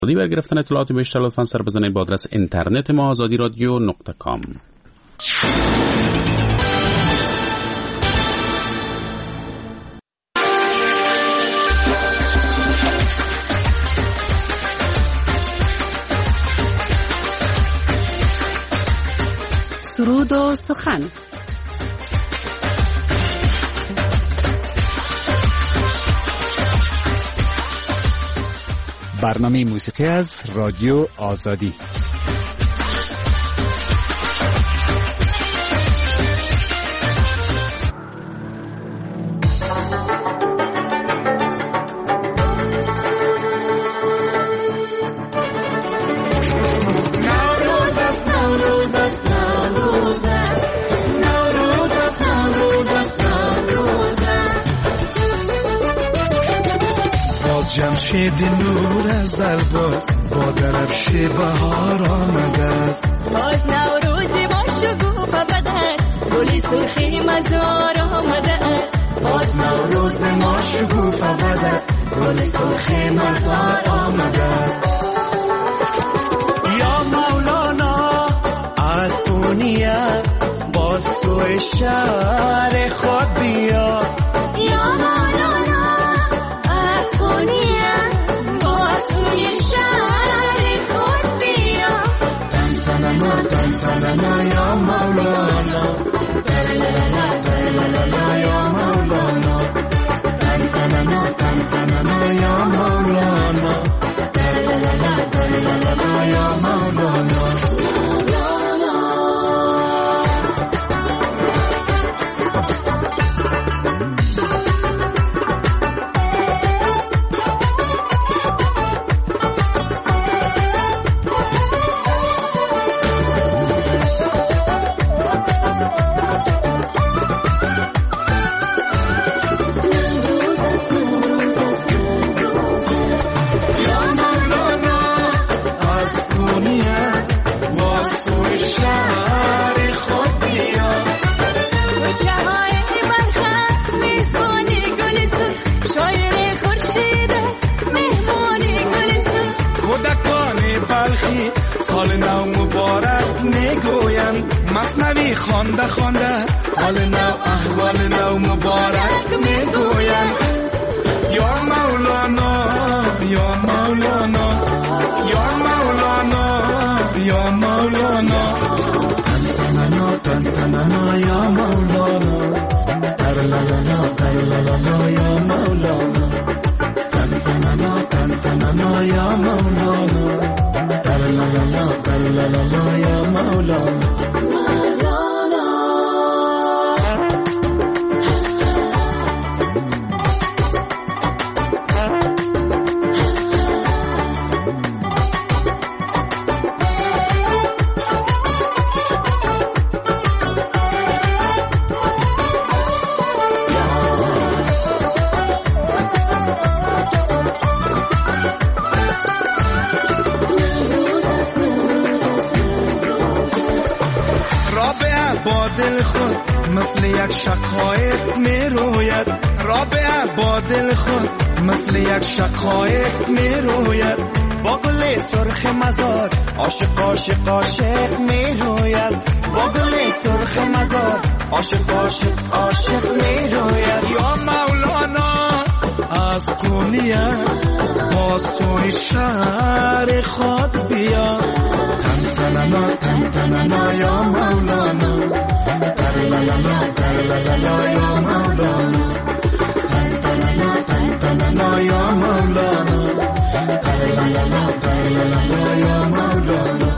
برای گرفتن اطلاعات بیشتر لطفاً سر بزنید با آدرس اینترنت ما azadiradio.com. سرود و سخن. برنامه موسیقی از رادیو آزادی. جمشید نور از درباز با درفش بهار آمده است. باز نوروزی با شکوفه بدن گلی سرخی مزار آمده است. باز نوروز ما شکوفه بد است گلی سرخی مزار آمده است. یا مولانا از اونیه باز سوی شهر خود بیا. یا مولانا از اونیه باز سوی شهر خود بیا. تن تننا یا مولانا ترلالا یا مولانا تن تننا یا مولانا ترلالا یا مولانا. سال نو مبارک میگویند مثنوی خوانده خوانده حال نو احوال نو مبارک میگویند. یا مولانا یا مولانا یا مولانا یا مولانا تن تننا یا مولانا ترلالا یا مولانا تن تننا یا مولانا ترلالا یا مولانا. دل خود مثل یک شقایق می روید. رابعه با دل خود مثل یک شقایق می روید. با گل سرخ مزار عاشق عاشق عاشق می روید. با گل سرخ مزار عاشق عاشق عاشق می روید. یا مولانا از قونیه با سوی شهر خود بیا. تن تننا یا مولانا ترلالا یا مولانا تن تننا یا مولانا ترلالا یا مولانا.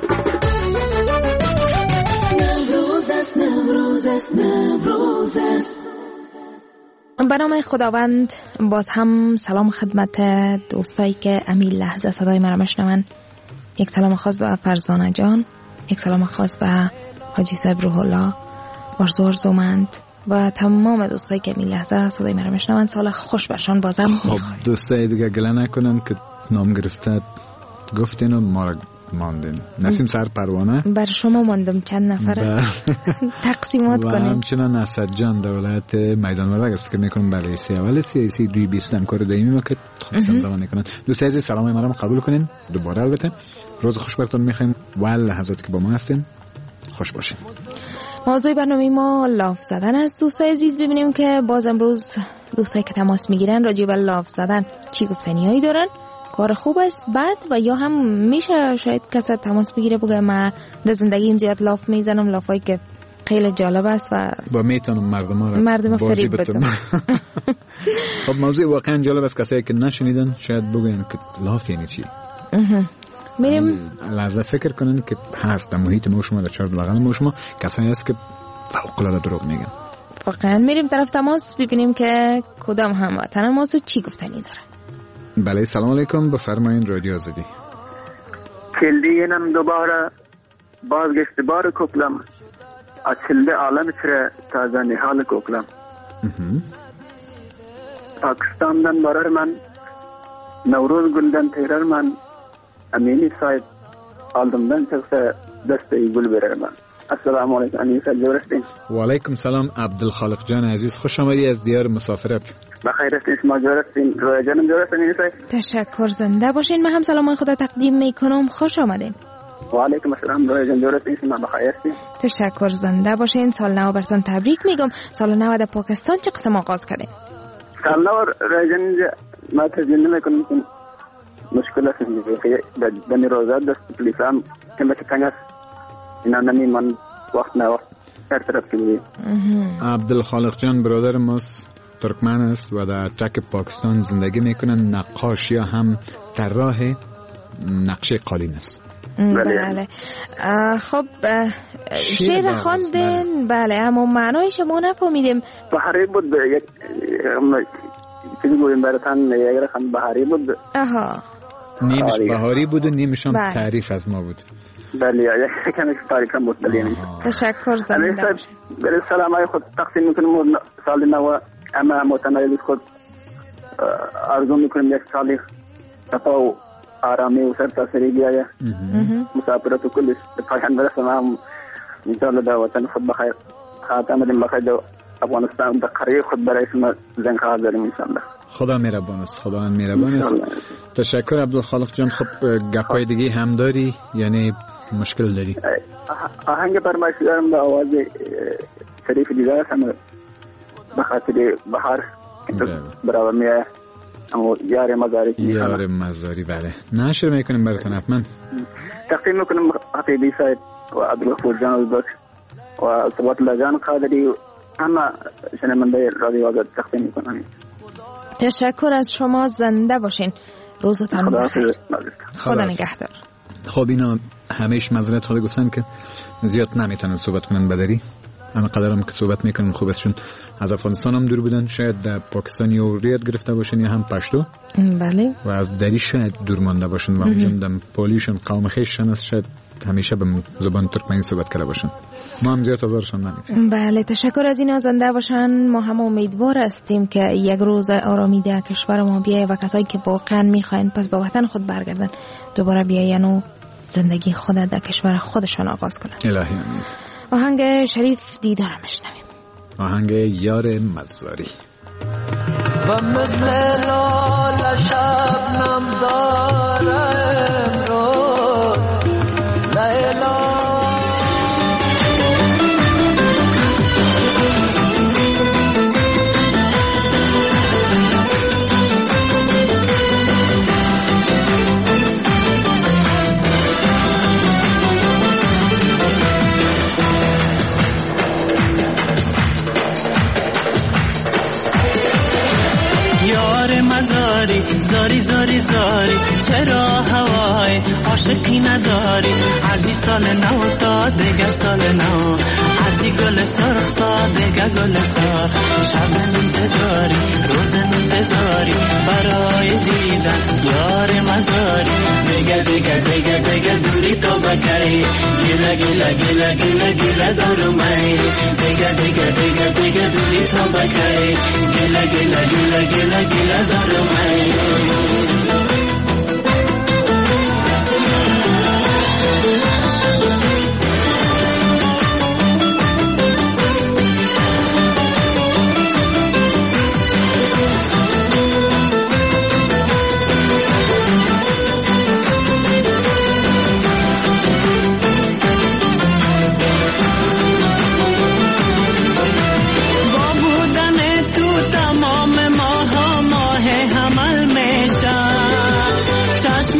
نوروز است. به نام خداوند باز هم سلام خدمت دوستایی که امین لحظه صدای مرا میشنون. یک سلام خاص به فرزانه جان، یک سلام خاص به حاجی صاحب روح الله، ارزومند و تمام دوستایی که امین لحظه صدای مرا میشنون. سال خوش برشان بازم میخوایم. دوستای دیگه گله نکنن که نام گرفته گفتین و ما را ماندین. نسیم سر پروانه بر شما ماندم چند نفره تقسیمات کنیم. و همچنان اسد جان در ولایت میدان وردک است که میکنم برای سی اول سیاسی 220 همکار دائمی ما که خوب زمان میکنن. دوستان عزیز سلام ما را قبول کنین. دوباره البته روز خوش براتون میخوایم و لحظاتی که با ما هستین خوش باشین. موضوع برنامه ما لاف زدن است. دوستای عزیز ببینیم که باز امروز دوستایی که تماس میگیرن راجع به لاف زدن چی گفتنیایی دارن. کار خوب است بد و یا هم میشه شاید کسی تماس بگیره بگه من در زندگیم زیاد لاف میزنم، لافایی که خیلی جالب است و با میتونم مردم فریب بدم. خب موضوع واقعا جالب است. کسایی که نشنیدن شاید بگن که لاف یعنی چی. میریم لحظه فکر کنن که هست در محیط ما شما در چهار بغل ما شما کسایی هست که فوق العاده دروغ میگن. واقعا میریم طرف تماس ببینیم که کدام هموطن ماست و چی گفتنی داره. بله سلام علیکم، بفرمایید رادیو آزادی. کلدینم دوباره بازگشت بار کوکلم اچلده عالم چره تازه نحال کوکلم پاکستاندن برار من نوروز گلدن تیرر من امینی صاحب آلدمدن چقصه دسته گل برر من. السلام علیکم امینی صاحب جورستین. و علیکم سلام عبدالخالق جان عزیز، خوش آمدی از دیار مسافرت. بخیر هستین شما جورستین؟ رویا جانم جورستین امینی صاحب؟ تشکر، زنده باشین. من هم سلام خدا تقدیم میکنم، خوش آمدین. و علیکم السلام رویا جان جورستین شما بخیر هستین؟ تشکر، زنده باشین. سال نو براتون تبریک میگم. سال نو در پاکستان چه قسم آغاز کردین؟ سال نو رویا جان ما تجربه نمیکنم که مشکل است که دنی روزات دست پلیسام که مثل کنگس اینا نمی من وقت نه وقت هر طرف کنی. عبدالخالق جان برادر ماست، ترکمن است و در تک پاکستان زندگی میکنن. نقاش یا هم طراح نقشه قالین است. بله. خب شعر خواندن بله، اما معنایش ما نفهمیدیم. بحری بود یک چیزی گویم براتان یک رقم بحری بود. آها، نیمش بهاری بود و نیمش هم تعریف از ما بود. بله یک کمی تعریف هم بود. بله تشکر، زنده باشید. برای سلامای خود تقسیم میکنم سال نو اما متنایل خود آرزو میکنم یک سالی صفا و آرامی و سر تاثری بیایه مسافرت و کلش پایان برسم هم انشاءالله در وطن خود بخیر خاتم دیم بخیر در افغانستان در قریه خود برای شما زن خواهد داریم انشاءالله. خدا مهربان است، خدا مهربان است. تشکر عبدالخالق جان. خب گپای دیگه هم داری یعنی مشکل داری؟ آهنگ فرمایش دارم به آواز شریف دیدار است هم بخاطر بحر برابر میه اما یار مزاری بله نشر میکنیم براتون حتما تقسیم میکنم حقیقی صاحب و عبدالغفور جان البک و ثبات الله جان قادری اما شنونده رادیو آزاد تقسیم میکنم. تشکر از شما، زنده باشین. روزتان بخیر. خدا نگهدار. خب اینا همیش معذرت خواهی گفتن که زیاد نمیتونن صحبت کنن بدری، اما قدرم که صحبت میکنن خوب است چون از افغانستان هم دور بودن، شاید در پاکستانی اوریت گرفته باشن یا هم پشتو. بله. و از دری شاید دور مانده باشن و همچنین دم پولیشن قوم خیششن است، شاید همیشه به زبان ترکمنی صحبت کرده باشن. ما هم زیاد ازارشان نمیتونیم. بله تشکر از این زنده باشن. ما هم امیدوار هستیم که یک روز آرامی در کشور ما بیایه و کسایی که واقعا میخواین پس به وطن خود برگردن دوباره بیاین و زندگی خود در کشور خودشان آغاز کنن. الهی آمین. آهنگ شریف دیدارم میشنویم. آهنگ یار مزاری. و مثل لال شبنم دارم روز لیلا زاری زاری زاری چرا هوای عاشقی نداری؟ از این سال نو تا دیگه سال نو، از این گل سرخ تا دیگه گل سرخ، شب انتظاری روز انتظاری برای دیدن یار مزاری. دیگه دیگه دیگه دیگه دوری تو بکی گیله گیله گیله گیله گیله دارو می. دیگه دیگه دیگه دیگه دوری تو بکی گیله گیله گیله گیله گیله دارو می.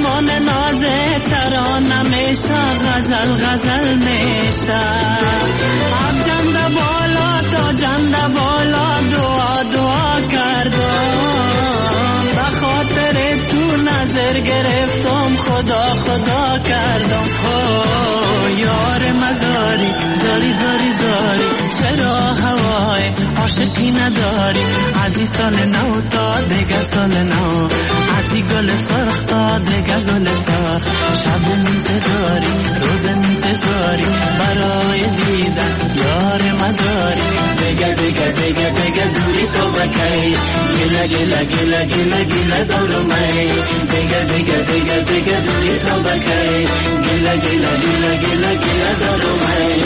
فرمان نازه ترانه میشه غزل غزل میشه از جنده بالا تا جنده بالا دعا دعا کردم به خاطر تو نظر گرفتم خدا خدا کردم یار مزاری زاری زاری زاری چرا هوای عاشقی نداری از این سال نو تا دیگه سال نو از این گل سرخ تا دیگه گل سرخ شب انتظاری روز انتظاری برای دیدن یار مزاری دیگه دیگه دیگه دیگه دوری تو بکی گله گله گله گله گله دورو می دیگه دیگه دیگه دیگه دوری تو بکی گله گله گله گله گله دورو می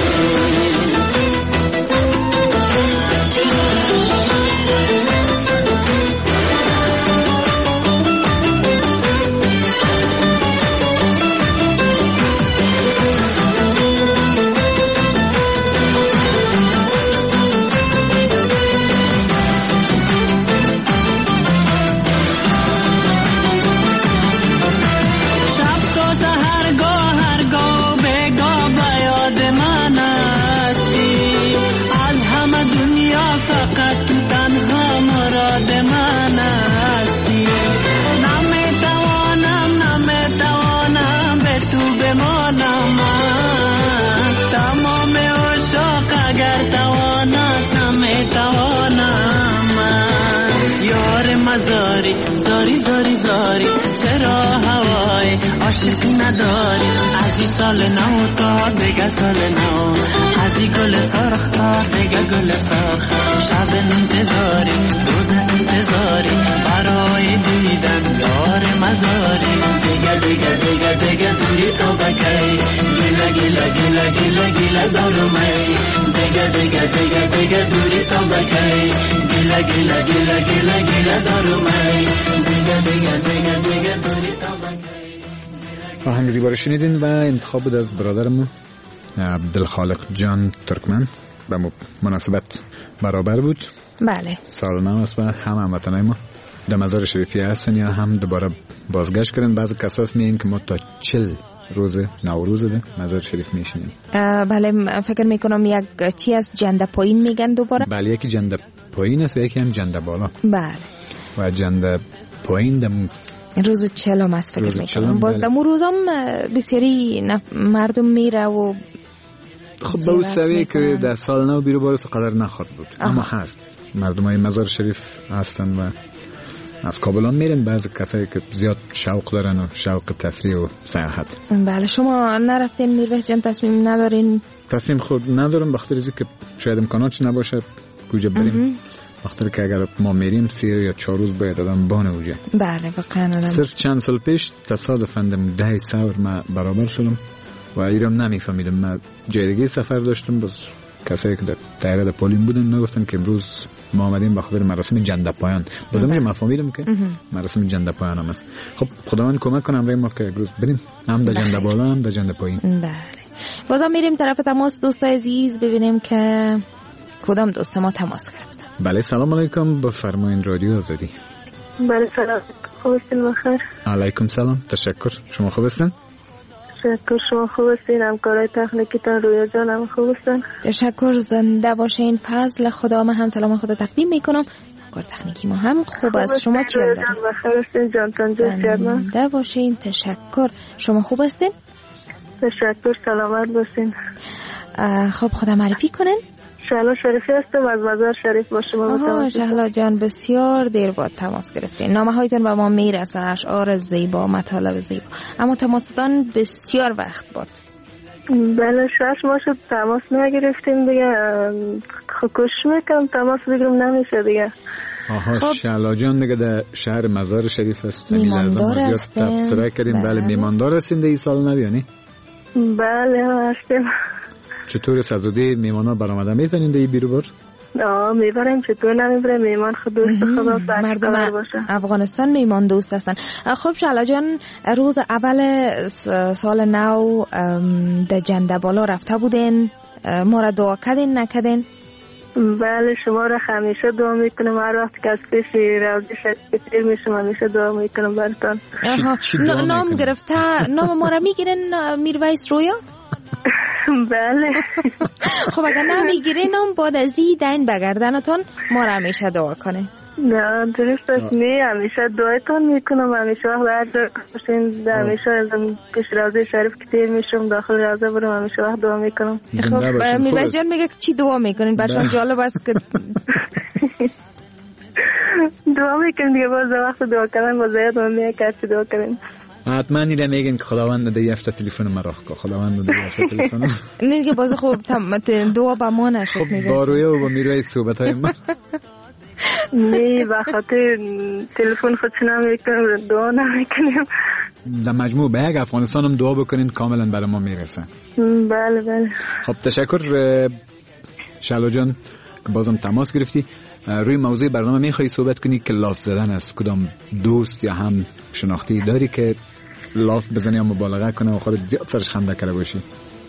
زاری زاری زاری چرا هوای عاشقی نداری از این سال نو تا دیگه سال نو از این گل سرخ تا دیگه گل سرخ شب انتظاری روز انتظاری برای دیدن یار مزاری دیگه دیگه دیگه دیگه دوری تو بکی گله گله گله گله گله دارو می دیگه دیگه دیگه دیگه دوری تو بکی گله گله گله گله گله دارو می دیگه دیگه دیگه دیگه دوری تو بکی. آهنگ زیبا رو شنیدین و انتخاب بود از برادرم عبدالخالق جان ترکمن به مناسبت برابر بود. بله سال نو است و هم هموطنای ما در مزار شریفی هستن یا هم دوباره بازگشت کردن. بعضی کساس میگن که ما تا 40 روز نوروز ده مزار شریف میشینیم. بله فکر میکنم یک چی از جنده پایین میگن دوباره. بله یکی جنده پایین است و یکی هم جنده بالا. بله و جنده پایین دم روز 40 است فکر میکنم. باز دم روزم بسیاری مردم میره و خب به اون سویه که در سال نو بیرو بارس قدر نخواد بود. اما هست مردم های مزار شریف هستن و از کابلان میرن. بعضی کسایی که زیاد شوق دارن و شوق تفریح و سیاحت. بله شما نرفتین میروه جان؟ تصمیم ندارین؟ تصمیم خود ندارم بخاطر اینکه که شاید امکانات نباشه کجا بریم. بخاطر که اگر ما میریم 3 یا 4 روز باید آدم بانه اوجه. بله واقعا صرف چند سال پیش تصادفاً 10 سال ما برابر شدم و ایران نمیفهمیدم. من جایگی سفر داشتم بس کسایی که در دایره پولین بودن نگفتن که امروز ما آمدیم به خاطر مراسم جنده پایان. بازم من فهمیدم که مراسم جنده پایان هم است. خب خداوند کمک کنه برای ما که امروز بریم هم در جنده بالا هم در جنده پایین. بله بازم میریم طرف تماس. دوستای عزیز ببینیم که کدام دوست ما تماس گرفتن. بله سلام علیکم، بفرمایید رادیو آزادی. بله سلام، خوب هستین؟ بخیر. علیکم سلام، تشکر. شما خوب هستین؟ تشکر. شما خوب هستین؟ همکارای تکنیکیتان رویا جان هم خوب هستن؟ تشکر. زنده باشین. فضل خدا. من هم سلام خدا تقدیم میکنم. کار تکنیکی ما هم خوب است. شما چی دارید؟ بخیر هستین جان تنجه؟ زنده باشین. تشکر. شما خوب هستین؟ تشکر. سلامت باشین. خب خدا معرفی کنین. شهلا شریفی هستم از مزار شریف با شما. شهلا جان بسیار دیر بعد تماس گرفتین. نامه هایتون به ما میرسه، اشعار زیبا، مطالب زیبا، اما تماستان بسیار وقت برد. بله 6 ماه شد تماس نگرفتیم دیگه. کوشش میکنم تماس بگیرم نمیشه دیگه. خب شهلا جان دیگه در شهر مزار شریف است. میماندار هستین؟ تبصره کردیم. بله میماندار هستین در این سال نبیانی؟ بله هستیم. چطور سزودی میمانا برآمده میتونین دی بیرو بر؟ میبریم. چطور نمیبریم؟ میمان خود دوست خدا مردم افغانستان میمان دوست هستن. خب شهلا جان روز اول سال نو در جنده بالا رفته بودین، ما را دعا کردین نکردین؟ بله شما را همیشه دعا میکنم. هر وقت که از پیش روزی شکر میشم همیشه دعا میکنم براتون. نام گرفته نام ما را میگیرن میرویس رویا؟ بله. خب اگر نمیگیرین نام بعد از این بگردنتون ما را همیشه دعا کنه. نه درست است. نه همیشه دعایتون میکنم. همیشه وقت هر جا کشین همیشه پیش روزه شریف که تیر میشم داخل روزه برم همیشه وقت دعا میکنم. خب میرویس جان میگه چی دعا میکنین؟ برشان جالب است که دعا میکنیم دیگه. باز وقت دعا کردن باز یاد میاد که چی دعا کنیم. حتما نیره میگن که خداوند ده یفته تلفن مرا که خداوند ده یفته تلفن نه که باز خوب دعا با ما نشد. خب با رویا و با میروی صحبت های من نه بخاطر تلفن خود نمیکنم دعا نمیکنیم. در مجموع به یک افغانستان هم دعا بکنین کاملا برای ما میرسه. بله بله. خب تشکر شعلا جان که بازم تماس گرفتی. روی موضوع برنامه میخوایی صحبت کنی که لاف زدن است. کدام دوست یا هم شناختی داری که لاف بزنی یا مبالغه کنه و خودت زیاد سرش خنده کرده باشی؟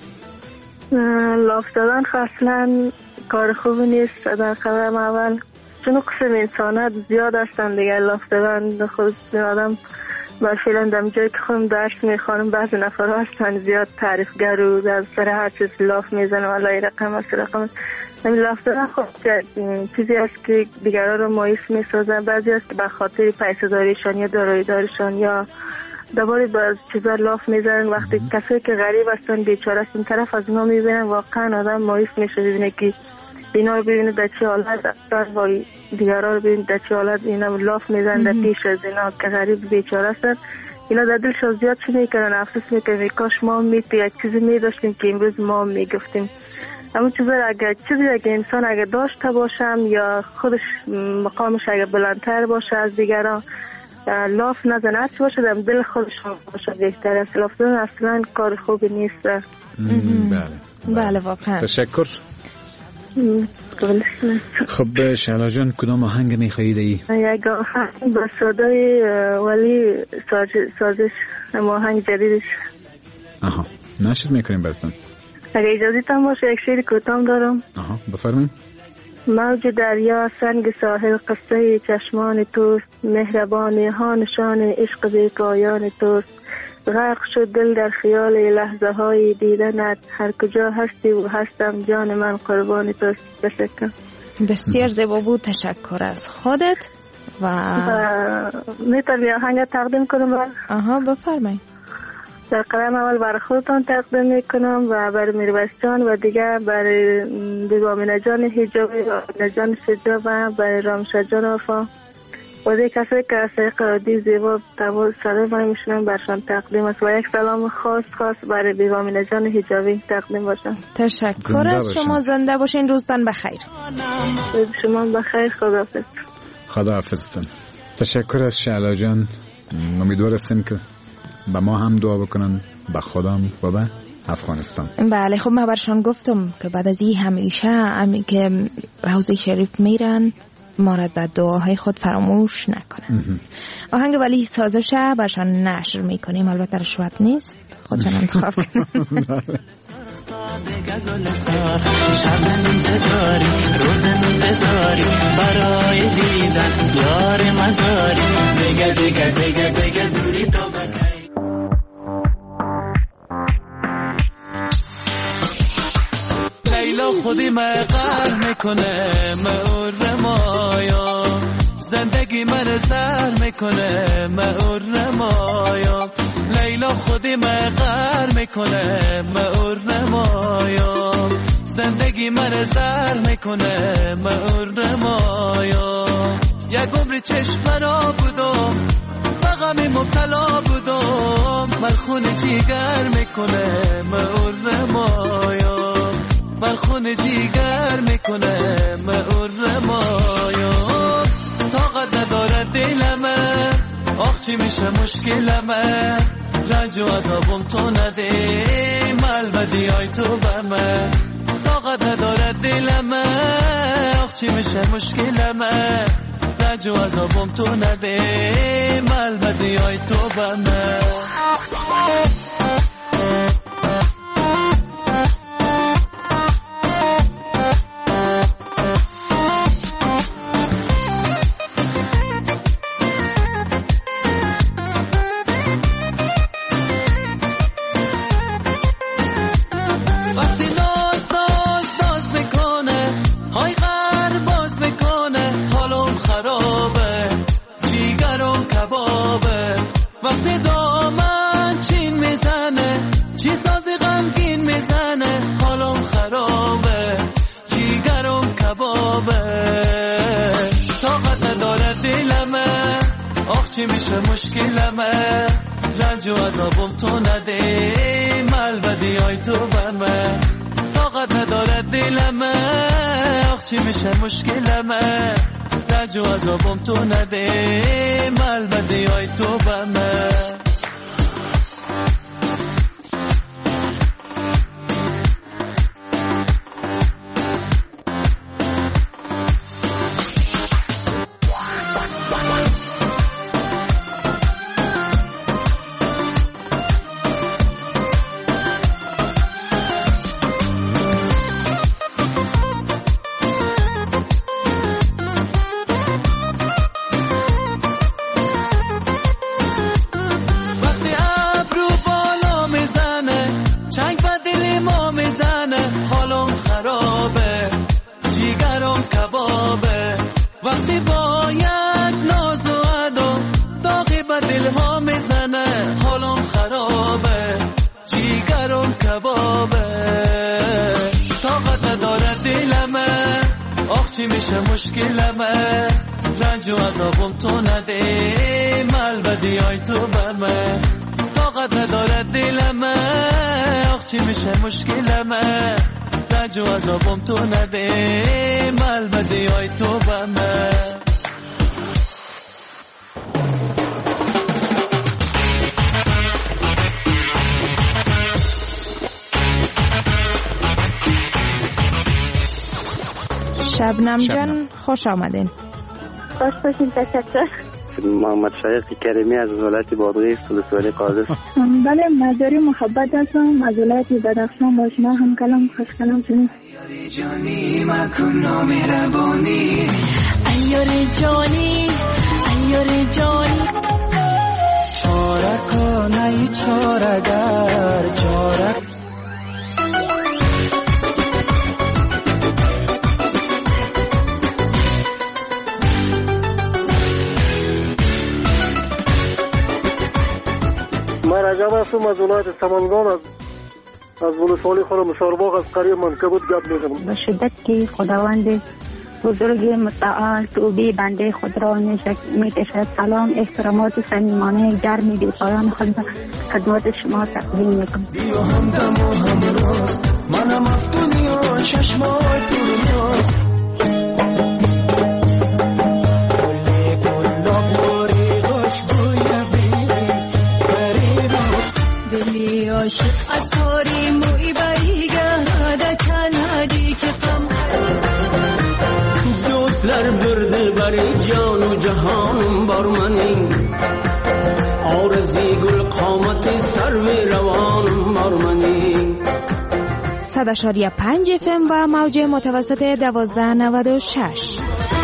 لاف زدن اصلا کار خوبی نیست. در قدم اول چون قسم انسانات زیاد هستن دیگه. لاف زدن خود آدم فعلا در جایی که خودم درس میخوانم بعضی نفر هستن زیاد تعریفگر و در سر هر چیز لاف میزنه والا این رقم است رقم. همین لاف زدن خب چیزی است که دیگران رو مایوس میسازن. بعضی است که به خاطر پیسه داریشان یا دارایی داریشان یا دوباره باز چیزا لاف میزنن. وقتی کسایی که غریب هستن بیچاره است این طرف از اونا میبینن واقعا آدم مایوس میشه. ببینه که اینا رو ببینه در چه حالت هستن و دیگران رو ببینه در چه حالت اینا لاف میزنن در پیش از اینا که غریب بیچاره هستن. اینا در دلشون زیاد چی میکنن افسوس میکنن کاش ما یک چیزی میداشتیم که امروز ما میگفتیم. همون چیزا اگر انسان اگر داشته باشم یا خودش مقامش اگر بلندتر باشه از دیگران لاف نزنه چی باشه در دل خودشون باشه بهتر است. لاف زدن اصلا کار خوبی نیست. بله واقعا. تشکر. خب شعلا جان کدام آهنگ میخواهید ای؟ یک آهنگ با صدای ولی سازش آهنگ جدیدش. آها نشد میکنیم براتون. اگه اجازه‌تان باشه یک شعر کوتاه دارم. بفرمایید. موج دریا سنگ ساحل قصه چشمان توست مهربانی ها نشان عشق بی پایان توست غرق شد دل در خیال لحظه های دیدنت هر کجا هستی و هستم جان من قربان توست. بسکن بسیار زیبا بود. تشکر از خودت و میتونم یه آهنگ تقدیم کنم؟ بفرمایید. در قدم اول برای خودتان تقدیم میکنم و برای میرویس جان و دیگر برای بیگامینه جان حجابی و نجان سجا و برای رامشا جان وفا و دیگه کسی که از طریق رادیو زیبا صدای ما میشنن برشان تقدیم است و یک سلام خاص برای بیگامینه جان حجابی تقدیم باشم. تشکر از شما. زنده باشین. روزتان بخیر. شما بخیر. خداحافظتون. تشکر از شعلا جان. امیدوار هستیم که با ما هم دعا بکنن به خودم و به افغانستان. بله خب من برشان گفتم که بعد از این همیشه که روزه شریف میرن ما را در دعاهای خود فراموش نکنن. آهنگ ولی سازشه برشان نشر میکنیم. البته رشوت نیست. خودشان انتخاب کنن. برای دیدن یار مزاری دیگه دوری تو لیلا خودی مقر میکنه مور مایا زندگی من زر میکنه مور مایا لیلا خودی مقر میکنه مور مایا زندگی من زر میکنه مور مایا یک عمر چشم را بودم غمی مبتلا بودم مرخون جیگر میکنه مور مایا مرخون جیگر میکنه مور مایا طاقت نداره دلمه آخ چی میشه مشکلمه رنج و عذابم تو نده ملبدی های تو بمه طاقت نداره دلمه آخ چی میشه مشکلمه رنج و عذابم تو نده ملبدی های تو بمه چی میشه مشکلمه رنج و عذابم تو نده ملبدی های تو بر من طاقت نداره دلمه آخ چی میشه مشکلمه رنج و عذابم تو نده ملبدی های تو بر من وقتی با یک ناز و ادا داغی به دل ها میزنه حالم خرابه جیگرم کبابه طاقت نداره دلمه آخ چی میشه مشکلمه رنج و عذابم تو نده ملبدی های تو بر من طاقت نداره دلمه آخ چی میشه مشکلمه رنج و عذابم تو نده ملبدی های تو بر من شبنم جان خوش آمدین. خوش باشین. تشکر. محمد شایق کریمی از ولایت بادغیس ولسوالی قادس. بله مزاری محبت هستم از ولایت بدخشان. با شما هم کلام خوش کلام شدیم. جانی مکن نامهربانی ایار جانی ایار جانی چارکانه چارگر چارک من رجب هستم از ولایت سمنگان از ولسوالی خود مشارباغ از قریه منکبوت گپ میزنم. به شدت که خداوند بزرگ متعال توبه بنده خود را میکشد. سلام احترامات صمیمانه گرمی به پایان خدمت شما تقدیم میکنم. بیا همدم و همراز منم افتونی و چشمای پرناز دلی عاشق از کاری موی بریگه دکنادی که قم دوستلر bir dilbari جان و جهان بر منی آرزی گل قامت سرو روان بر منی 100.5 FM و موج متوسط 1296.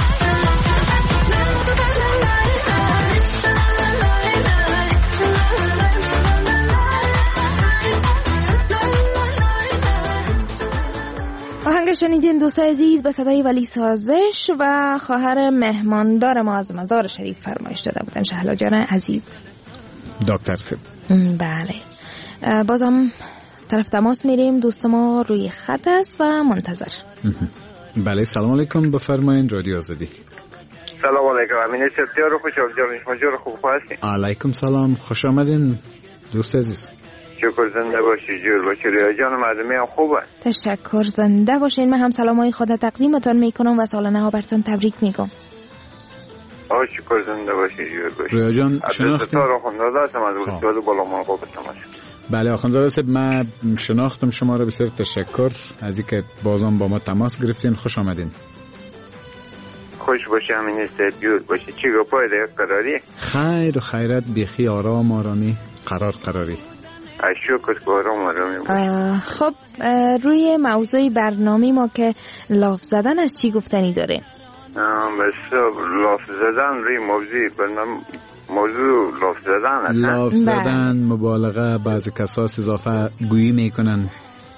آهنگ شنیدین دوست عزیز به صدای ولی سازش و خواهر مهماندار ما از مزار شریف فرمایش داده بودن شهلا جان عزیز دکتر سب. بله بازم طرف تماس میریم. دوست ما روی خط است و منتظر. بله سلام علیکم بفرمایید رادیو آزادی. سلام علیکم امین سپتیار خوش آمدید. شما خوب هستین؟ علیکم سلام خوش آمدین دوست عزیز. شکر زنده باشی جور باشی. ریا جان مردمی هم خوبه. تشکر زنده باشین. من هم سلامای خود تقدیمتان میکنم و سال نو براتون تبریک میگم. شکر زنده باشی جور باشی. ریا جان شناختم آخوندزاده هستم از ولسوالی بالا مرغوب تماس. بله آخوندزاده صاحب من شناختم شما را. بسیار تشکر از اینکه بازم با ما تماس گرفتین. خوش آمدین. خوش باشی امین استیجور باشی. چی گپای دیگه قراری؟ خیر و خیرت بیخی آرام آرامی قراری. شکر که آرام آرامی. خب روی موضوع برنامه ما که لاف زدن از چی گفتنی داره؟ بس لاف زدن روی موضوع لاف زدن است. لاف زدن مبالغه بعضی کساس اضافه گویی میکنن.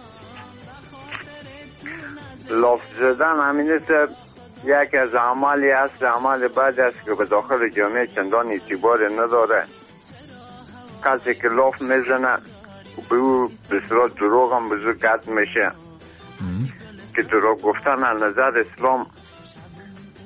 لاف زدن همین است یک از اعمالی است اعمال بعد است که به داخل جامعه چندان اعتبار نداره. کسی که لاف میزنه به او بسیار دروغ هم بزرگ قد میشه که دروغ گفتن از نظر اسلام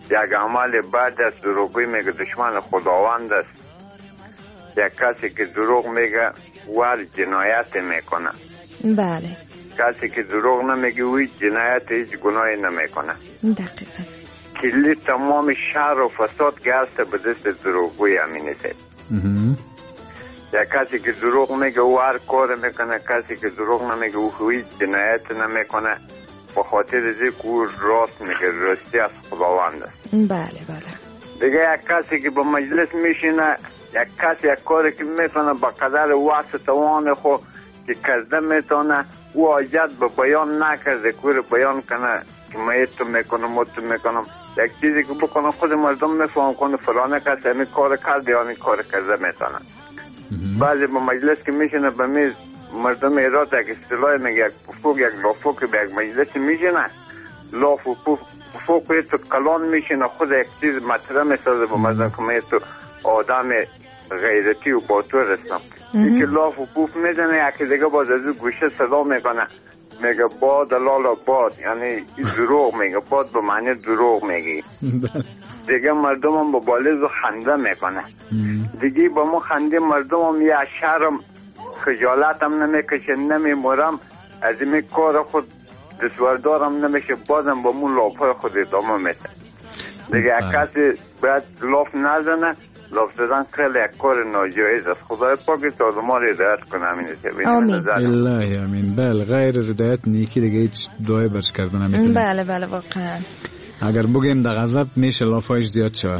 یک عمل بد است. دروغگویی میگه دشمن خداوند است. یک کسی که دروغ میگه ور جنایت میکنه. بله. کسی که دروغ نمیگه وی جنایت هیچ گناهی نمیکنه. دقیقا. کلی تمام شر و فساد گرسته به دست دروغگوی امینه سید. یک کسی که دروغ میگه او هر کار میکنه، کسی که دروغ نمیگه او هیچ جنایت نمیکنه، به خاطر از اینکه او راست میگه، راستی از خداوند است. بله بله. دیگه یک کسی که به مجلس میشینه، یک کسی یک کاری که میکنه به قدر واسه توان خو که کرده میتونه، او حاجت به بیان نکرده که بیان کنه که من تو میکنم و تو میکنم. یک چیزی که بکنه خود مردم میفهم کنه فلانه کسی همین کار کرده یا همین کار کرده میتونه. بعضی به مجلس که میشینه به میز مردم ایراد یک اصطلاح میگه، یک پفوک یک لافوک به یک مجلس میشینه، لاف و پفوک تو کلان میشینه، خود یک چیز مطرح میسازه به مردم که من تو آدم غیرتی و باتور هستم. یکی لاف و پوف میزنه، یکی دیگه باز از او گوشه صدا میکنه میگه باد لالا باد، یعنی این دروغ میگه، باد به معنی دروغ میگی. دیگه مردم هم با بالز و خنده میکنه. دیگه با ما خنده مردم هم یه شرم خجالت هم نمیکشه، نمیمورم از این کار خود دستوردارم نمیشه، بازم با مون لافای خود ادامه میده. دیگه کسی باید لاف نزنه، لاف زدن خیلی یک کار ناجایز است. خدای پاک تا ما رو هدایت کنه. آمین. الله آمین. بله، غیر از هدایت نیکی دیگه هیچ دعای برش کردن نمیتونیم. بله بله واقعا. اگر بگیم در غضب میشه لافایش زیاد شوه.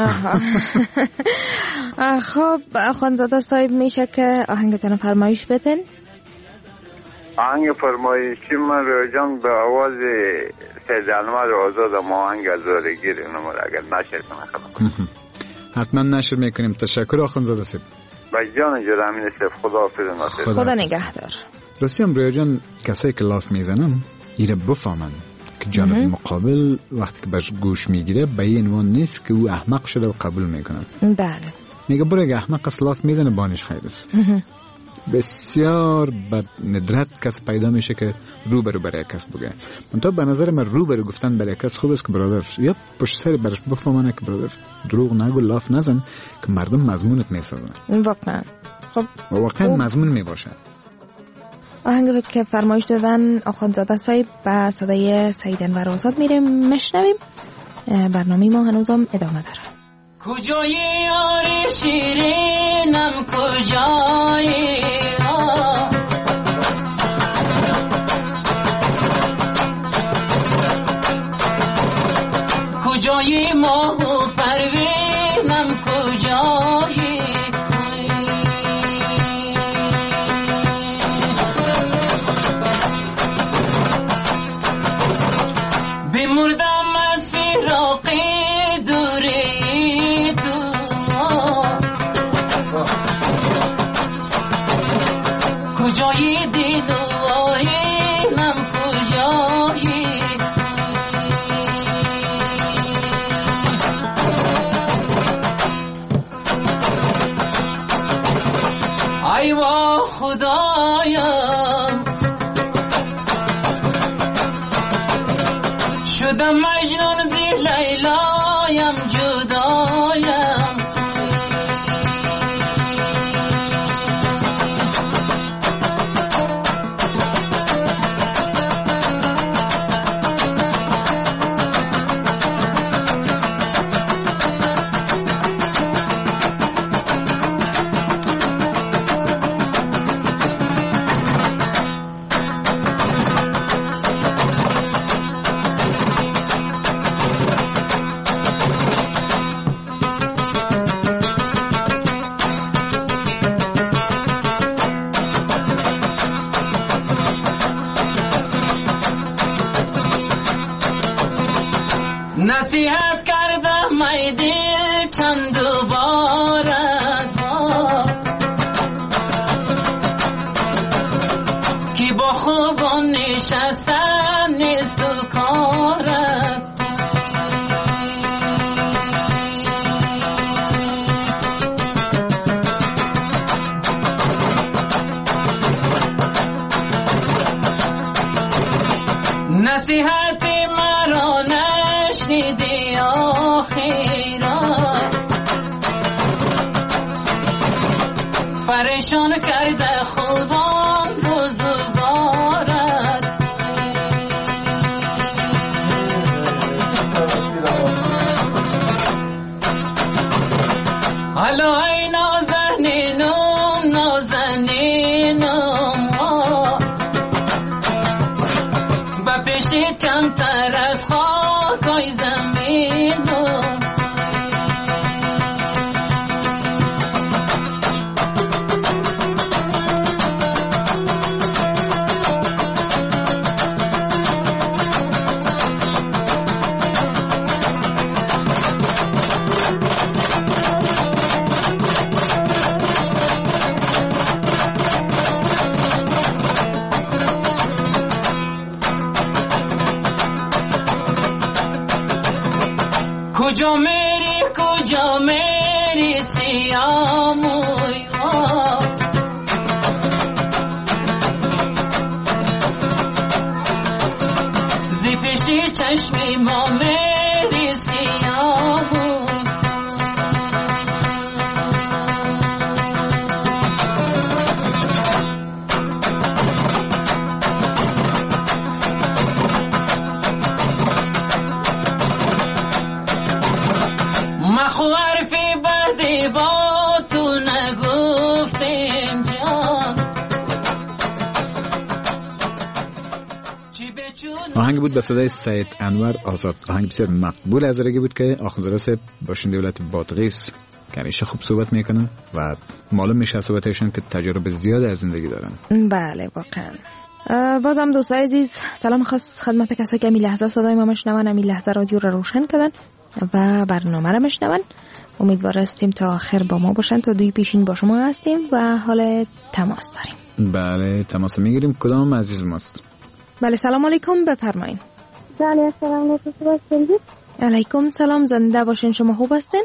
خب خانزاده صاحب میشه که آهنگتون فرمایش بدین؟ آهنگ فرمایشی من رو جان به آواز سید انور آزاد ما آهنگ از زارگیر اینو اگر نشر کنه حتما نشر میکنیم. تشکر آخوندزاده صاحب. با جان جرامین صاحب خدا حافظ ناصر. خدا نگهدار. راستی هم رویا جان کسایی که لاف میزنن ایره بفهمن که جانب مقابل وقتی که بهش گوش میگیره به این عنوان نیست که او احمق شده و قبول میکنن. بله. میگه برای اگه احمق لاف میزنه بانش خیر است. بسیار به ندرت کس پیدا میشه که روبرو برای کس بگه. منتها به نظر من روبرو گفتن برای کس خوب است که برادر یا پشت سر برش بفهمانه که برادر دروغ نگو، لاف نزن که مردم مضمونت میسازن. واقعا. خب واقعا مضمون میباشه. آهنگی که فرمایش دادن آخوندزاده صاحب با صدای سید انور آزاد میریم مشنویم. برنامه ما هنوزم ادامه داره. کجای یار شیرینم کجای کجای ماه و پروینم کجای بمردم از فراق دوری تو کجای دل و آینم کجای ای وا خدایم شدم مجنون زی لیلایم جدایم نصیحت کردم ای دل چند بارت که با خوبان نشستن نیست و کارت نصیحت مرا نشنیدی بشید کمتر از خاکای زمین. کجا میری سیاموی زی پیشی چشمی ما میری سیاموی. مخوارفی بدی با تو نگفتیم جان. آهنگ بود به صدای سید انور آزاد. آهنگ بسیار مقبول از رگی بود که آخوندزاده صاحب باشنده ولایت بادغیس که همیشه خوب صحبت میکنن و معلوم میشه صحبتشون که تجربه زیاد از زندگی دارن. بله واقعا. بازم دوستای عزیز سلام خاص خدمت کسایی که این لحظه صدای ما میشنون، این لحظه رادیو رو روشن کردن و برنامه رو میشنون. امیدوار هستیم تا آخر با ما باشن. تا دوی پیشین با شما هستیم و حال تماس داریم. بله تماس میگیریم. کدام عزیز ماست؟ بله سلام علیکم بفرمایید. بله سلام علیکم. علیکم سلام، زنده باشین. شما خوب هستین؟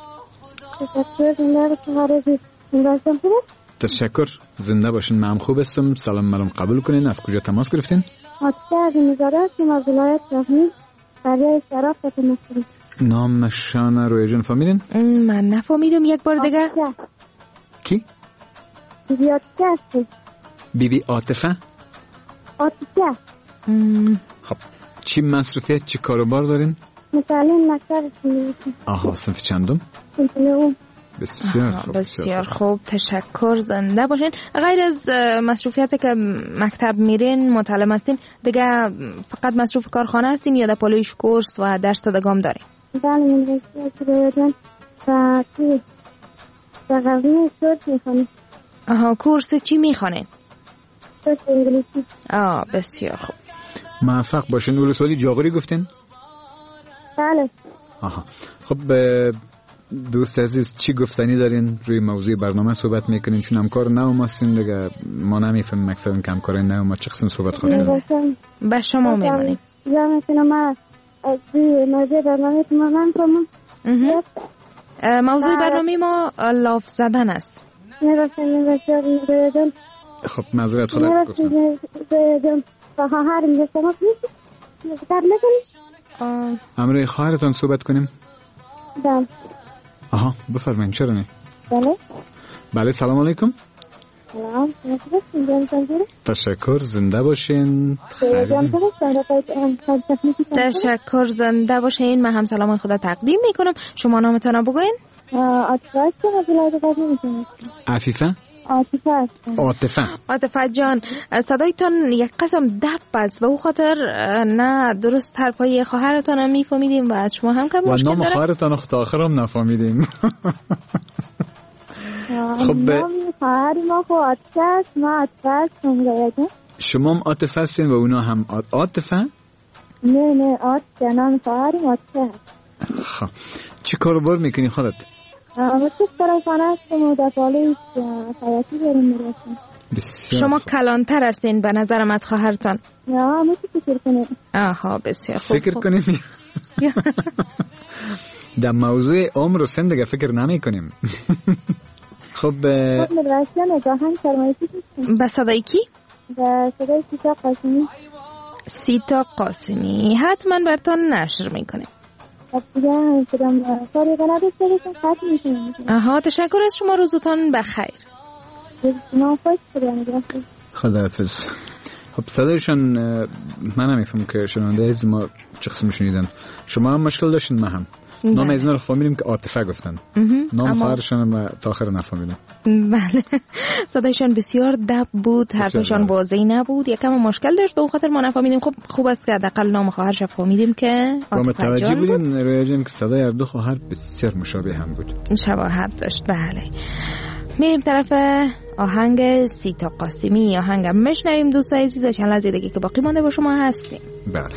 تشکر زنده باشین. من خوب هستم. سلام منم قبول کنین. از کجا تماس گرفتین؟ از نظارت از ولایت رحمی برای شرف تماس. نامشان روی جان فهمیدین؟ من نفهمیدم، یک بار دیگه. کی؟ بیبی عاطفه. بیبی عاطفه؟ عاطفه. خب چی مصروفیت، چی کاروبار دارین؟ متعلم مکتب سنتی. آها صنف چندم؟ بسیار خوب تشکر. زنده باشین. غیر از مصروفیت که مکتب میرین متعلم هستین دیگه فقط مصروف کارخانه هستین یا در پالویش کورس و درس تدگام دارین؟ بله من رسیدم و چی در قبلی کورس میخوانیم. آها کورس چی میخوانین؟ کورس انگلیسی. بسیار خوب. موفق باشین. ولسوالی جاغوری گفتین؟ بله. آها خب دوست عزیز چی گفتنی دارین روی موضوع برنامه صحبت میکنین؟ چون همکار نو ماستین دیگه ما نمیفهمیم اکثرا که همکار نو ما چه قسم صحبت خواهیم به شما میمونیم. یا مثلا ما از موضوع برنامه من موضوع برنامه ما لاف زدن است. خب معذرت خدا گفتم امروی خواهرتان صحبت کنیم؟ بله. آها بفرمایید. چرا نه؟ بله سلام علیکم. سلام. تشکر زنده باشین. تشکر زنده باشین. من هم سلام خدا تقدیم میکنم. شما نامتون رو بگوین؟ عفیفه؟ عاطفه جان صدایتان یک قسم دب است، به او خاطر نه درست حرفای خواهرتان هم میفهمیدیم و از شما هم کم مشکل داره. و نام خواهرتان خود آخر هم نفهمیدیم. خب نام خواهر ما خود عاطفه است. ما عاطفه هستم. شما هم عاطفه هستین و اونا هم عاطفه؟ نه عاطفه نام خواهرم عاطفه. خب چی کاروبار میکنی خودت؟ مشکل کارخانه هستم و در پالویش خیاطی داریم میرسیم. شما کلانتر هستین به نظرم از خواهرتان. نه میشه فکر کنیم. آها بسیار خوب. فکر کنیم در موضوع عمر و سن دیگه فکر نمی کنیم. خب مدرسه نگاهن فرمایشی کنیم. به صدای کی؟ به صدای سیتا قاسمی. سیتا قاسمی حتما برتان نشر میکنیم. آها تشکر از شما. روزتان بخیر. خداحافظ. خب صدایشان من نمیفهم که شنونده از ما چه قسم شنیدن. شما هم مشکل داشتین؟ من هم نام از اینا رو فهمیدیم که عاطفه گفتن. نام خواهرشون و تا آخر نفهمیدم. بله. صدایشان بسیار دب بود، حرفشان واضح نبود، یکم مشکل داشت به خاطر ما نفهمیدیم. خب خوب است که حداقل نام خواهرش فهمیدیم که عاطفه جان بود. رویجیم که صدای هر دو خواهر بسیار مشابه هم بود. شباهت داشت. بله. میریم طرف آهنگ سیتا قاسمی. آهنگم میشنویم دوستای عزیز و چند لحظه دیگه که باقی مانده با شما هستیم. بله.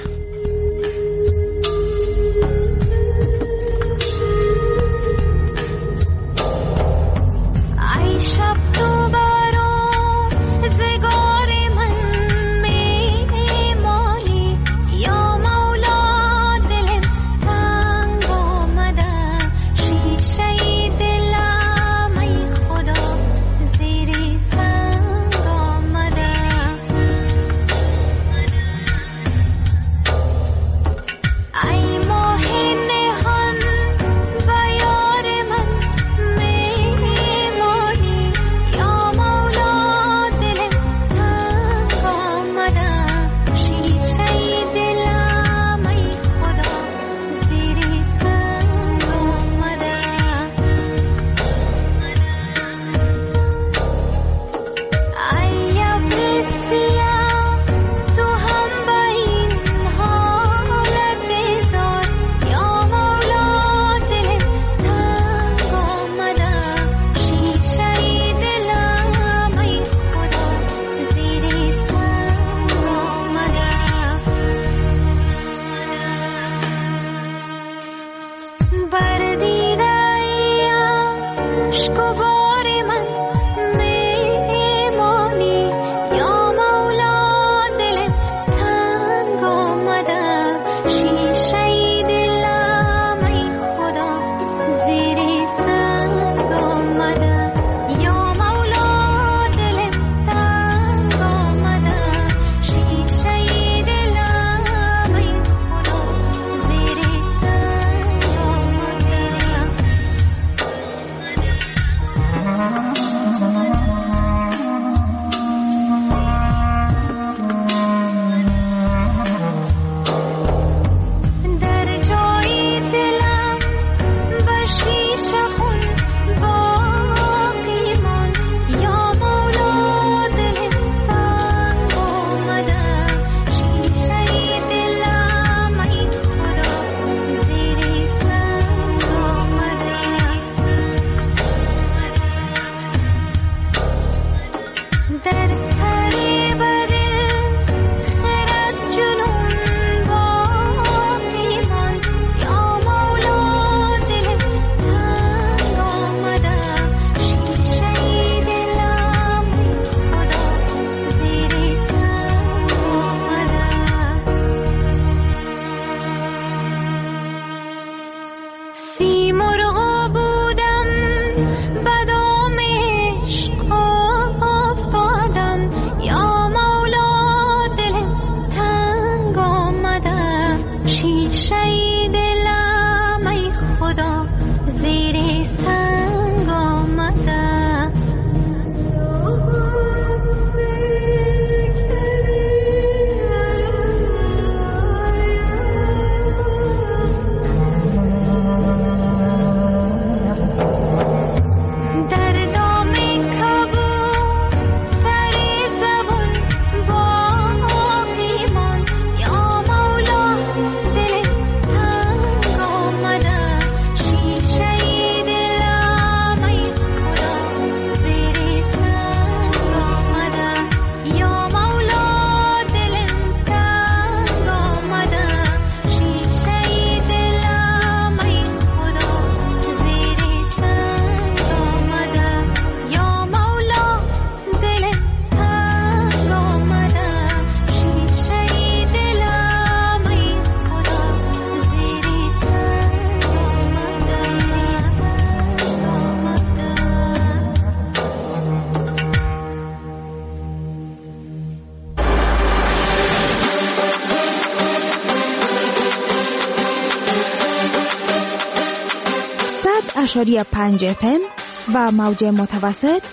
اشاری 5 FM و موج متوسط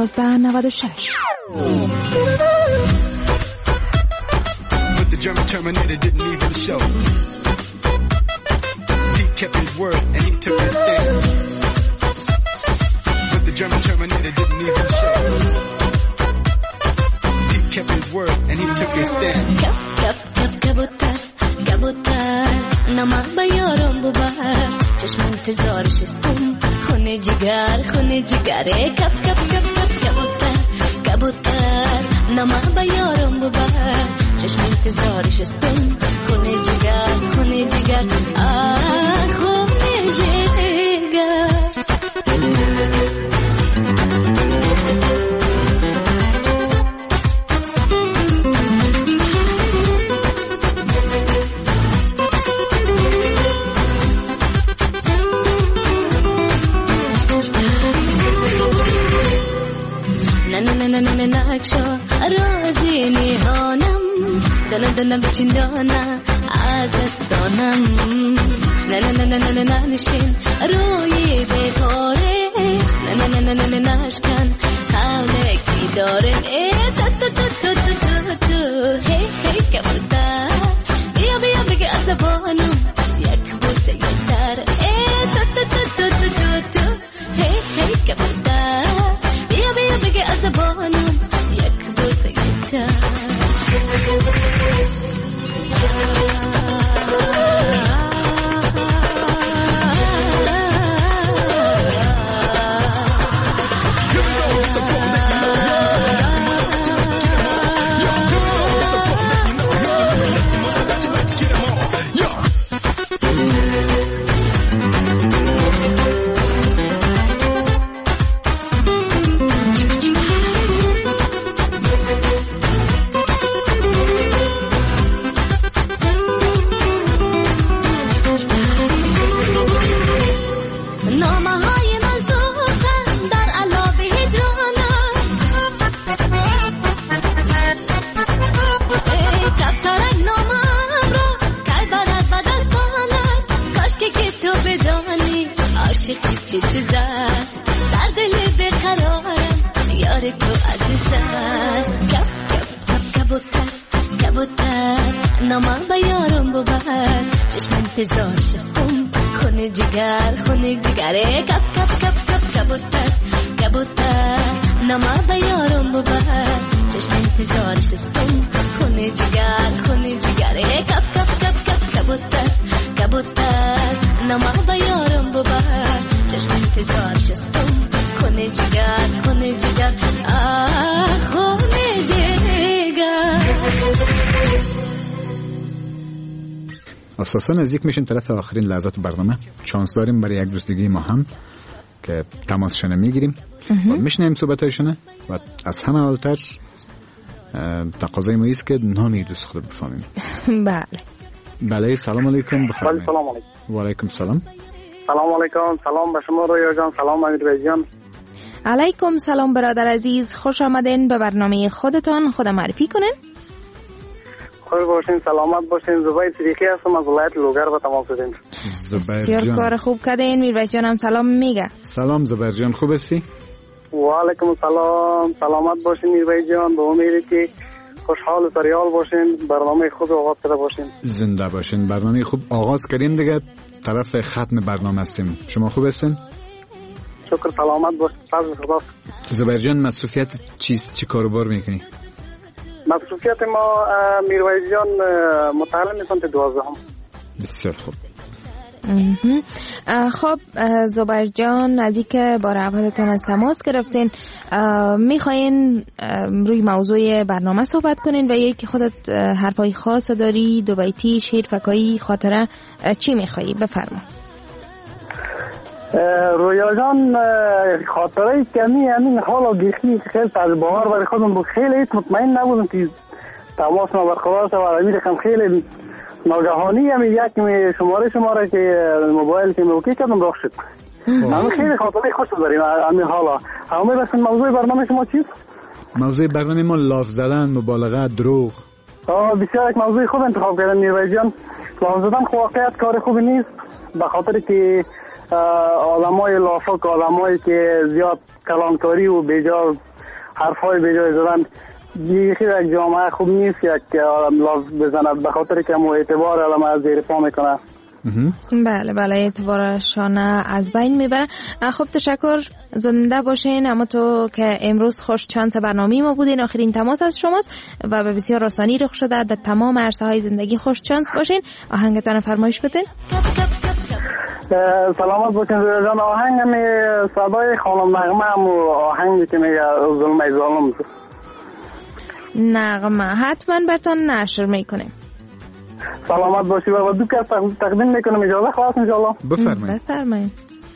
1296. kept his word and he took his stand. But the German Terminator didn't even show. He kept his word and he took his stand. کبوتر نما بیارم ببر چشم انتظارش استم خونه جگر کب کبوتر نما بیارم ببر چشم انتظارش استم خونه جگر خونه جگر نکشا رازی نیهانم دلم بچندانم از استانم نه نشین روی بپاره نه نشکن قولک بیدارم تو هی کبوتر بیا بگه عصبانم یک بوسه یکتر تو هی کبوتر بیا بگه عصبانم یک بوسه یکتر اساسا نزدیک میشیم طرف آخرین لحظات برنامه. چانس داریم برای یک دوستگی ما هم که تماسشون میگیریم و میشنیم صحبتایشونه و از همه اولتر تقاضای ما است که نامی دوست خود بفهمیم. بله سلام علیکم. بفرمایید. سلام علیکم. و علیکم سلام. سلام علیکم. سلام به شما رویا جان. سلام امیر جان. علیکم سلام برادر عزیز، خوش آمدین به برنامه خودتان. خود معرفی کنین. خوش باشین، سلامت باشین. زبیر صدیقی هستم از ولایت لوگر به تماس دادین. بسیار کار خوب کردین. میرویس جان هم سلام میگه. سلام زبیر جان، خوب هستی؟ و علیکم السلام. سلامت باشین میرویس جان. به امیدی که خوشحال و سریال باشین. برنامه خوب آغاز کرده باشین. زنده باشین. برنامه خوب آغاز کردیم دیگه، طرف ختم برنامه هستیم. شما خوب هستین؟ شکر، سلامت باشین. فضل خدا. زبیر جان مصروفیت چیست؟ چی کاروبار میکنی؟ مصروفیت ما میرویس جان متعلم میکنم تا 12. بسیار خوب. خب زبیر جان، از اینکه با رابطتان از تماس گرفتین، میخواین روی موضوع برنامه صحبت کنین و یکی خودت حرفای خاص داری، دو بیتی، شعر، فکایی، خاطره، چی میخوایی؟ بفرما. رویا جان، خاطره کمی همین حالا گیخی خیلی از باور برای خودم بود. خیلی مطمئن نبودم که تماس ما برقرار شد و امیدم خیلی ناگهانی همین یک شماره که موبایل که موکی کردم راه شد. همین خیلی خاطره خوش داریم همین حالا. همه بسن موضوع برنامه شما چیست؟ موضوع برنامه ما لاف زدن، مبالغه، دروغ. بسیار یک موضوع خوب انتخاب کردن میرویس جان. لاف زدن واقعیت کار خوبی نیست، به خاطر که آدمای لافک، آدمایی که زیاد کلانکاری و بیجا حرفای بیجای زدن یک جامعه خوب نیست یک آدم لاف بزند، به خاطر که مو اعتبار آدم از زیر پا میکنه. بله بله، اعتبارشان از بین میبرن. خب تشکر، زنده باشین. اما تو که امروز خوش چانس برنامه ما بودین، آخرین تماس از شماست و به بسیار آسانی رخ شده. در تمام عرصه های زندگی خوش چانس باشین. آهنگتان فرمایش بدین. سلامت باشین زویا جان. آهنگ می صدای خانم نغمه هم آهنگی که میگه ظلم ظالم. نغمه حتما برتان نشر میکنیم. سلامت باشی و دو کس تقدیم میکنم. اجازه خواست انشاءالله. بفرمایید.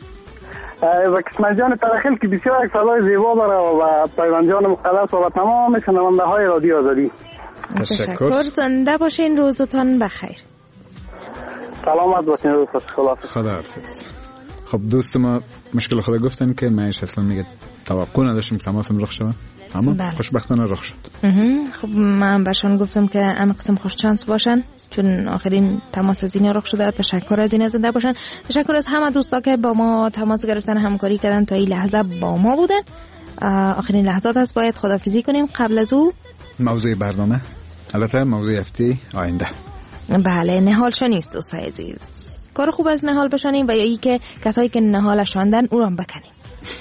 و کشمش جان ترخیل که بسیار یک صدای زیبا داره و پیوند جان مقدس و تمام شنونده های رادیو آزادی. تشکر، زنده باشین، روزتان بخیر. سلامت باشین، روز خوش. خداحافظ. خب دوست ما مشکل خدا گفتن که معیش اصلا میگه توقع نداشتم تماسم رخ شد، اما خوشبختانه رخ شد. خب من برشان گفتم که اما قسم خوش چانس باشن، چون آخرین تماس از این رخ شده. تشکر از این زنده باشن. تشکر از همه دوستا که با ما تماس گرفتن، همکاری کردن، تا این لحظه با ما بودن. آخرین لحظات هست باید خداحافظی کنیم. قبل از او موضوع برنامه، البته موضوع هفته آینده. بله، نهال شنیست دوستای عزیز. کار خوب از نهال بشنیم و یا ای که کسایی که نهال شاندن او را بکنیم.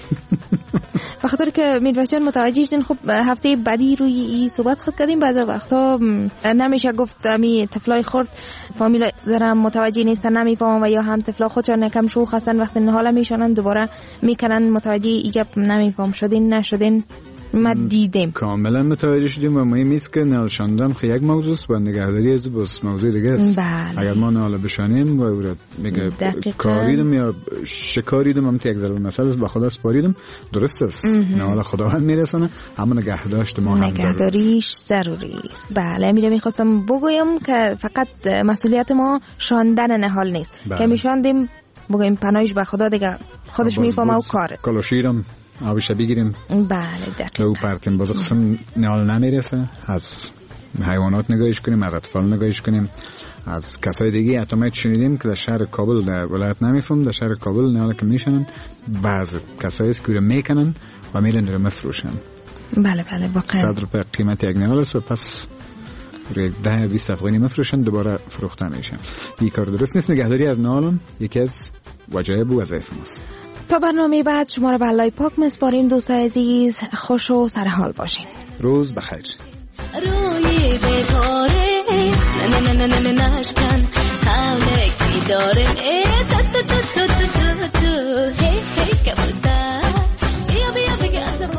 بخاطر که میرویسیان متوجه شدین. خب هفته بعدی روی این صحبت خود کردیم. بعضی وقتا نمیشه گفت امی طفلای خورد فامیل ذره متوجه نیستن، نمیفهمن و یا هم طفلا خودشان کم شوخ هستن، وقتی نهال میشونن دوباره میکنن متوجه ایگه نمیفهم شدین نشدین. ما دیدیم کاملا متوجه شدیم و مهم است که نهال شاندن یک موضوع است و نگهداری از بس موضوع دیگه است. اگر ما نهال بشانیم و او را میگه کاریدم یا شکاریدم، هم یک ضرب مثل است، با خدا سپاریدم، درست است. نهال خداوند میرسونه، اما نگهداشت ما هم نگهداریش ضروری است. بله، میخواستم بگویم که فقط مسئولیت ما شاندن نهال نیست. که میشاندیم بگویم پناهش به خدا دیگه خودش میفهمه و کاره. کلوشیرم آبش بگیریم. بله دقیقاً. او پرتیم باز قسم نهال نمیرسه. از حیوانات نگاهش کنیم، از اطفال نگاهش کنیم، از کسای دیگه. حتی ما شنیدیم که در شهر کابل، در ولایت نمیفهم، در شهر کابل نهال که میشنن بعض کسایی است که میکنن و میرن رو مفروشن. بله بله واقعا 100 روپیه قیمت یک نهال است و پس روی 10-20 افغانی مفروشن، دوباره فروخته میشن. این کار درست نیست. نگهداری از نهال یکی از وجایب و وظایف ماست. تا برنامه بعد شما را به الله پاک میسپاریم. دوستای عزیز خوش و سرحال باشین. روز بخیر. روی دیواره نه نه نه نه نه نشکن حولک بیداره تو تو تو تو تو تو هی هی کبوتر بیا بیا بگرد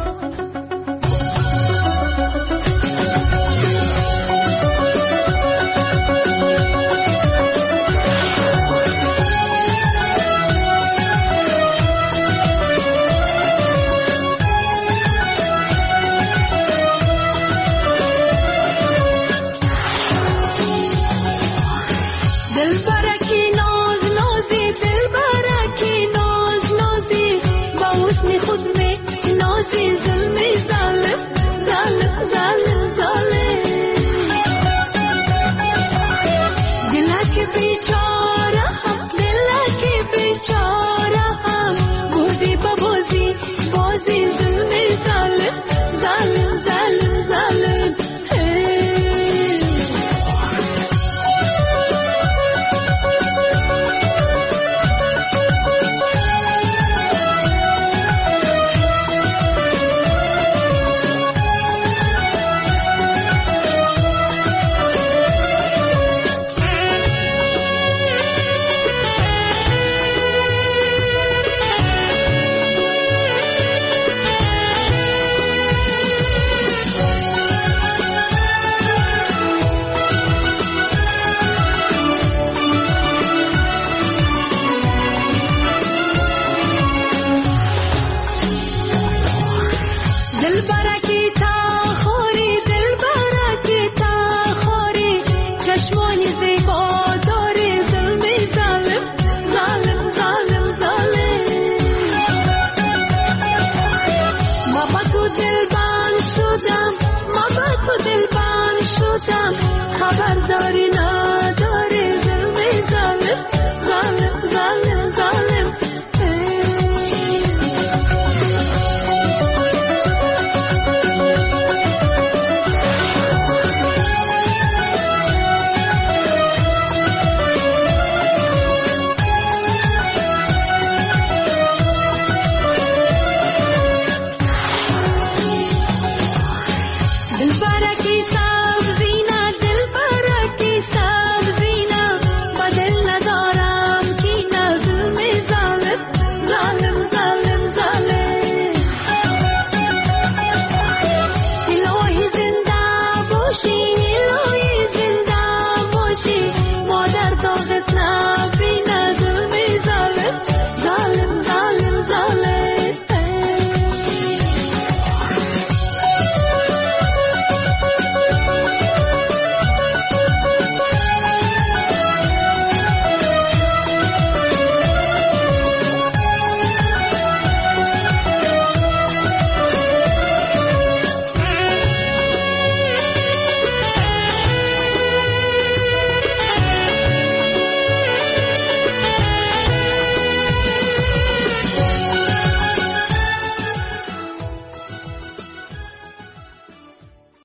خبرداری